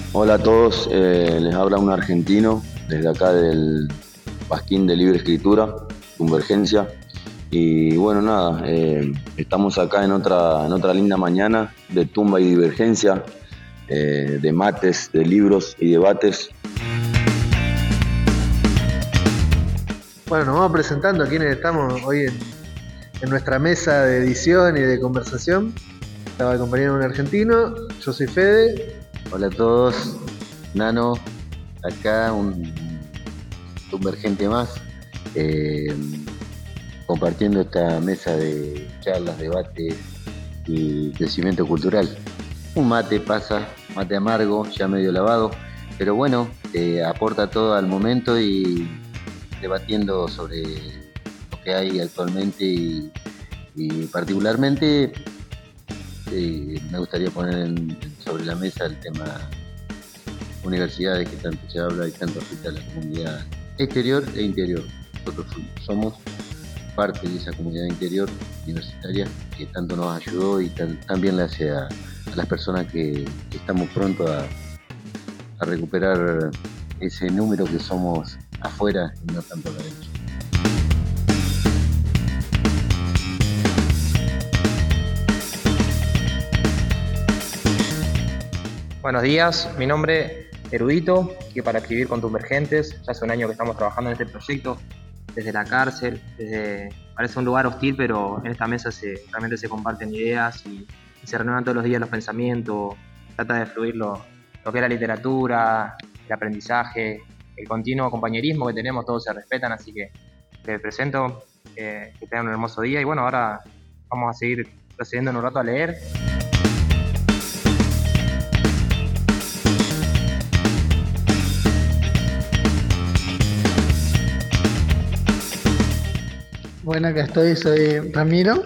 Hola a todos, les habla un argentino desde acá del Pasquín de Libre Escritura, Convergencia. Y bueno, nada, estamos acá en otra linda mañana de tumba y divergencia, de mates, de libros y debates. Bueno, nos vamos presentando a quienes estamos hoy en nuestra mesa de edición y de conversación. Estaba acompañado de un argentino, yo soy Fede. Hola a todos, Nano, acá un convergente más, eh, compartiendo esta mesa de charlas, debates y crecimiento cultural. Un mate pasa, mate amargo, ya medio lavado, pero bueno, aporta todo al momento y debatiendo sobre lo que hay actualmente y particularmente me gustaría poner sobre la mesa el tema universidades que tanto se habla y tanto afecta a la comunidad exterior e interior. Nosotros somos parte de esa comunidad interior universitaria que tanto nos ayudó y también le hace a las personas que estamos pronto a recuperar ese número que somos afuera y no tanto adentro. Buenos días, mi nombre es Erudito, que para escribir con Convergentes, ya hace un año que estamos trabajando en este proyecto, desde la cárcel, parece un lugar hostil, pero en esta mesa realmente se comparten ideas y se renuevan todos los días los pensamientos, trata de fluir lo que es la literatura, el aprendizaje, el continuo compañerismo que tenemos, todos se respetan, así que te presento, que tengan un hermoso día y bueno, ahora vamos a seguir procediendo en un rato a leer. Bueno, acá estoy, soy Ramiro,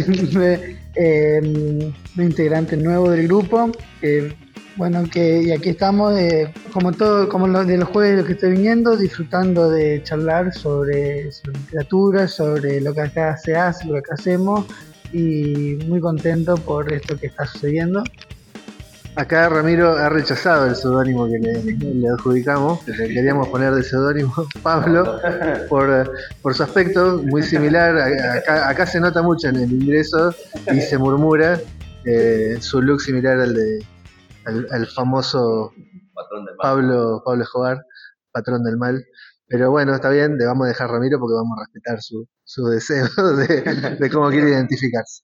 un integrante nuevo del grupo. Y aquí estamos, como todo, como de los jueves que estoy viniendo, disfrutando de charlar sobre literatura, sobre lo que acá se hace, lo que acá hacemos, y muy contento por esto que está sucediendo. Acá Ramiro ha rechazado el seudónimo que le adjudicamos, que le queríamos poner de seudónimo Pablo, por su aspecto muy similar. Acá se nota mucho en el ingreso y se murmura su look similar al famoso Pablo Escobar, patrón del mal. Pero bueno, está bien, le vamos a dejar a Ramiro porque vamos a respetar su deseo de cómo quiere identificarse.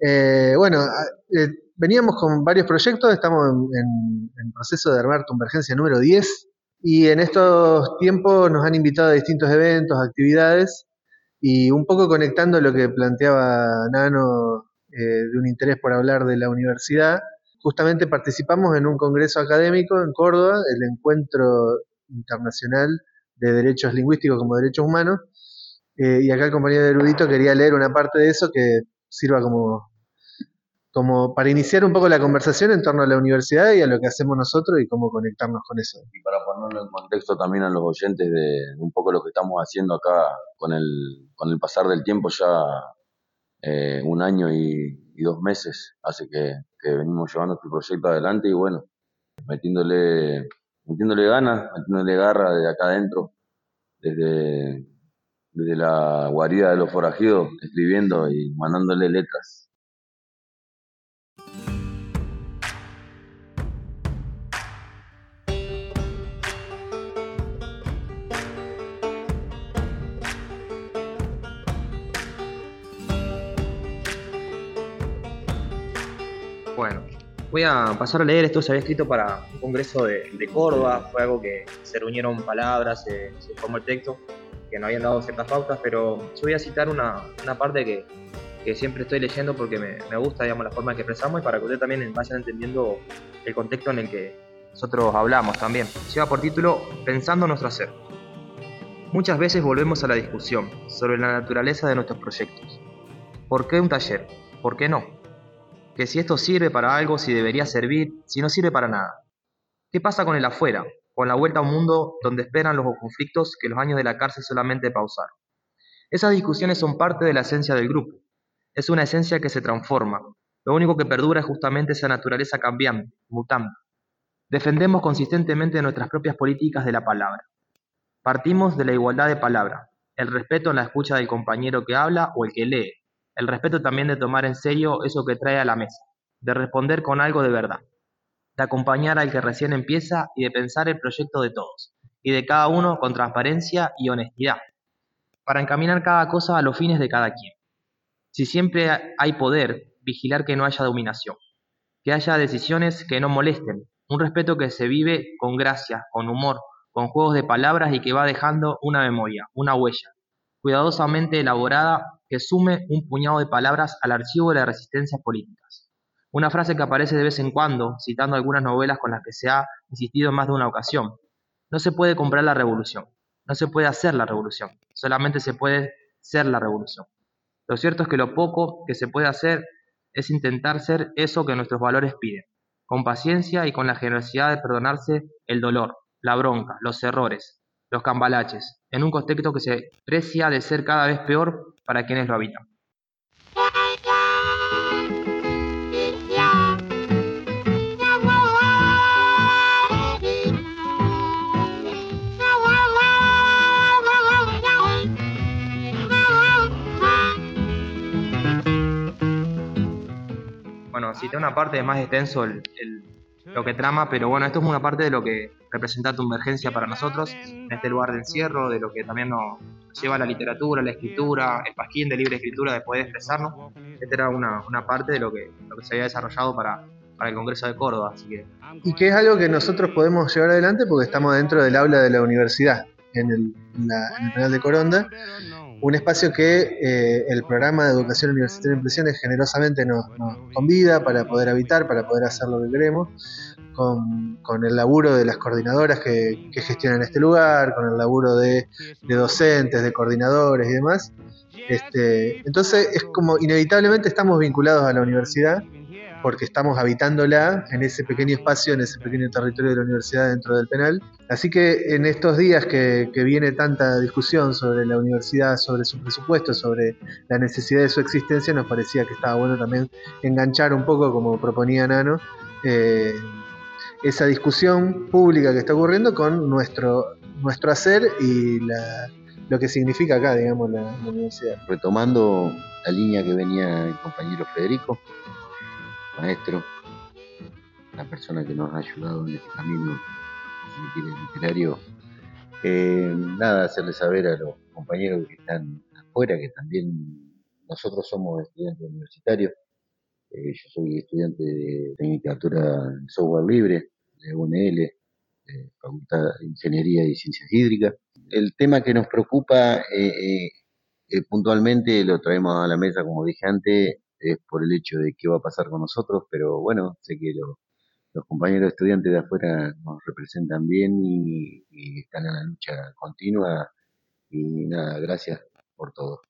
Veníamos con varios proyectos, estamos en proceso de armar Convergencia número 10 y en estos tiempos nos han invitado a distintos eventos, actividades y un poco conectando lo que planteaba Nano de un interés por hablar de la universidad. Justamente participamos en un congreso académico en Córdoba, el Encuentro Internacional de Derechos Lingüísticos como Derechos Humanos, y acá el compañero Erudito quería leer una parte de eso que sirva como para iniciar un poco la conversación en torno a la universidad y a lo que hacemos nosotros y cómo conectarnos con eso. Y para ponerlo en contexto también a los oyentes de un poco lo que estamos haciendo acá con el pasar del tiempo, ya 1 año y 2 meses hace que venimos llevando este proyecto adelante y bueno, metiéndole ganas, metiéndole garra desde acá adentro, desde la guarida de los forajidos, escribiendo y mandándole letras. Bueno, voy a pasar a leer. Esto se había escrito para un congreso de Córdoba, fue algo que se reunieron palabras, se formó el texto, que nos habían dado ciertas pautas, pero yo voy a citar una parte que siempre estoy leyendo porque me gusta, digamos, la forma en que expresamos y para que ustedes también vayan entendiendo el contexto en el que nosotros hablamos también. Lleva por título Pensando nuestro hacer. Muchas veces volvemos a la discusión sobre la naturaleza de nuestros proyectos. ¿Por qué un taller? ¿Por qué no? Que si esto sirve para algo, si debería servir, si no sirve para nada. ¿Qué pasa con el afuera? Con la vuelta a un mundo donde esperan los conflictos que los años de la cárcel solamente pausaron. Esas discusiones son parte de la esencia del grupo. Es una esencia que se transforma. Lo único que perdura es justamente esa naturaleza cambiante, mutante. Defendemos consistentemente nuestras propias políticas de la palabra. Partimos de la igualdad de palabra, el respeto en la escucha del compañero que habla o el que lee, el respeto también de tomar en serio eso que trae a la mesa, de responder con algo de verdad, de acompañar al que recién empieza y de pensar el proyecto de todos, y de cada uno con transparencia y honestidad, para encaminar cada cosa a los fines de cada quien. Si siempre hay poder, vigilar que no haya dominación, que haya decisiones que no molesten, un respeto que se vive con gracia, con humor, con juegos de palabras y que va dejando una memoria, una huella, cuidadosamente elaborada que sume un puñado de palabras al archivo de las resistencias políticas. Una frase que aparece de vez en cuando, citando algunas novelas con las que se ha insistido en más de una ocasión. No se puede comprar la revolución, no se puede hacer la revolución, solamente se puede ser la revolución. Lo cierto es que lo poco que se puede hacer es intentar ser eso que nuestros valores piden, con paciencia y con la generosidad de perdonarse el dolor, la bronca, los errores, los cambalaches, en un contexto que se precia de ser cada vez peor para quienes lo habitan. Bueno, cité una parte más extenso lo que trama, pero bueno, esto es una parte de lo que representa Tumbergencia para nosotros, en este lugar de encierro, de lo que también nos lleva la literatura, la escritura, el pasquín de libre escritura, de poder expresarnos. Esta era una parte de lo que se había desarrollado para el Congreso de Córdoba. Así que... Y que es algo que nosotros podemos llevar adelante porque estamos dentro del aula de la universidad, en el penal de Coronda, un espacio que el programa de educación universitaria en prisiones generosamente nos convida para poder habitar, para poder hacer lo que queremos, con el laburo de las coordinadoras que gestionan este lugar, con el laburo de docentes, de coordinadores y demás. Entonces es como inevitablemente estamos vinculados a la universidad porque estamos habitándola en ese pequeño espacio, en ese pequeño territorio de la universidad dentro del penal. Así que en estos días que viene tanta discusión sobre la universidad, sobre su presupuesto, sobre la necesidad de su existencia, nos parecía que estaba bueno también enganchar un poco, como proponía Nano, esa discusión pública que está ocurriendo con nuestro hacer y lo que significa acá, digamos, la universidad. Retomando la línea que venía el compañero Federico, maestro, la persona que nos ha ayudado en este camino literario, nada, hacerle saber a los compañeros que están afuera que también nosotros somos estudiantes universitarios. Yo soy estudiante de Tecnicatura en Software Libre, de UNL, Facultad de Ingeniería y Ciencias Hídricas. El tema que nos preocupa puntualmente lo traemos a la mesa, como dije antes, es por el hecho de qué va a pasar con nosotros, pero bueno, sé que los compañeros estudiantes de afuera nos representan bien y están en la lucha continua y nada, gracias por todo.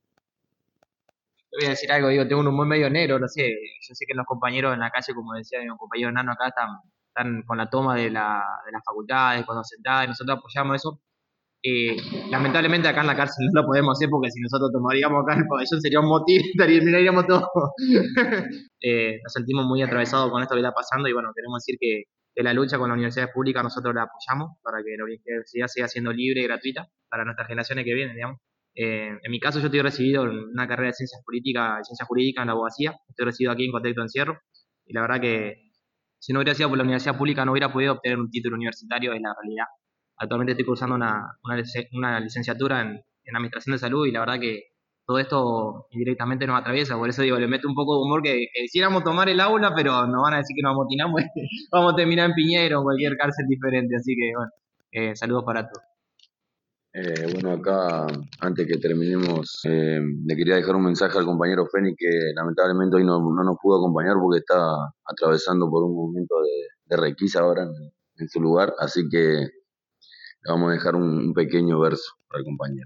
Te voy a decir algo, tengo un humor medio negro, no sé, yo sé que los compañeros en la calle, como decía mi compañero Nano acá, están con la toma de las facultades, con docentadas, y nosotros apoyamos eso. Lamentablemente acá en la cárcel no lo podemos hacer porque si nosotros tomaríamos acá el pabellón sería un motín, terminaríamos todos. Nos sentimos muy atravesados con esto que está pasando y bueno, queremos decir que la lucha con las universidades públicas nosotros la apoyamos para que la universidad siga siendo libre y gratuita para nuestras generaciones que vienen, digamos. En mi caso yo estoy recibido en una carrera de Ciencias Políticas y Ciencias Jurídicas en la abogacía, estoy recibido aquí en contexto de encierro y la verdad que si no hubiera sido por la universidad pública no hubiera podido obtener un título universitario, es la realidad. Actualmente estoy cursando una licenciatura en Administración de Salud y la verdad que todo esto indirectamente nos atraviesa, por eso digo, le meto un poco de humor que quisiéramos tomar el aula, pero nos van a decir que nos amotinamos, vamos a terminar en Piñero o cualquier cárcel diferente, así que bueno, saludos para todos. Bueno, acá, antes que terminemos, le quería dejar un mensaje al compañero Fénix que lamentablemente hoy no nos pudo acompañar porque está atravesando por un momento de requisa ahora en su lugar, así que le vamos a dejar un pequeño verso para el compañero.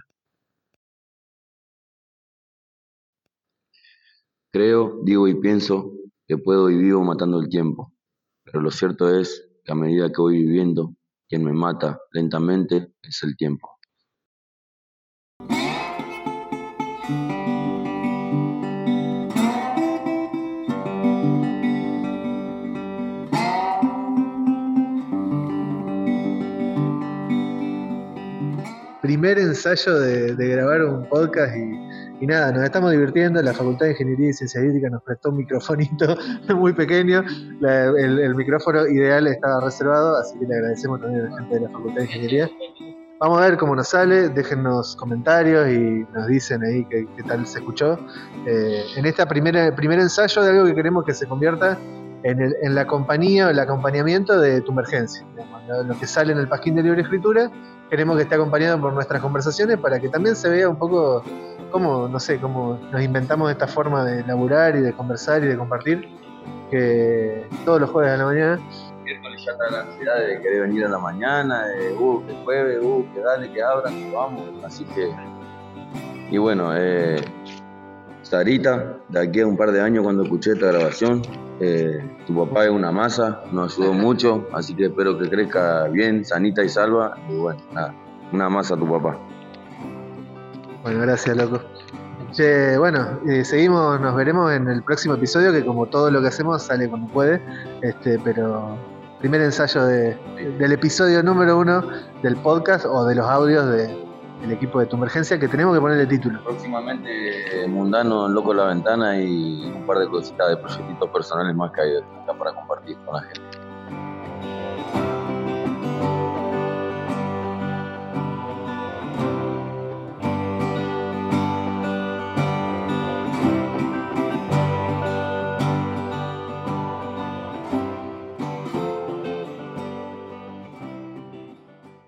Creo, digo y pienso que puedo y vivo matando el tiempo, pero lo cierto es que a medida que voy viviendo, quien me mata lentamente es el tiempo. primer ensayo de grabar un podcast y nada, nos estamos divirtiendo. La Facultad de Ingeniería y Ciencias Hídricas nos prestó un microfonito muy pequeño. El micrófono ideal estaba reservado, así que le agradecemos también a la gente de la Facultad de Ingeniería. Vamos a ver cómo nos sale, déjennos comentarios y nos dicen ahí qué tal se escuchó. En este primer ensayo de algo que queremos que se convierta en la compañía o el acompañamiento de tu emergencia. Lo que sale en el Pasquín de Libre Escritura, queremos que esté acompañado por nuestras conversaciones para que también se vea un poco cómo nos inventamos esta forma de laburar y de conversar y de compartir, que todos los jueves a la mañana. Miércoles ya está la ansiedad de querer venir a la mañana, que jueves, que dale, que abran, que vamos. Así que, y bueno, Sarita, de aquí a un par de años cuando escuché esta grabación, tu papá es una masa, nos ayudó mucho, así que espero que crezca bien, sanita y salva. Y bueno, nada, una masa tu papá. Bueno, gracias, loco. Che, bueno, seguimos, nos veremos en el próximo episodio, que como todo lo que hacemos sale cuando puede, pero primer ensayo del episodio número 1 del podcast o de los audios del equipo de Tu Emergencia, que tenemos que ponerle título. Próximamente Mundano, Loco en la Ventana y un par de cositas de proyectitos personales más que hay acá para compartir con la gente.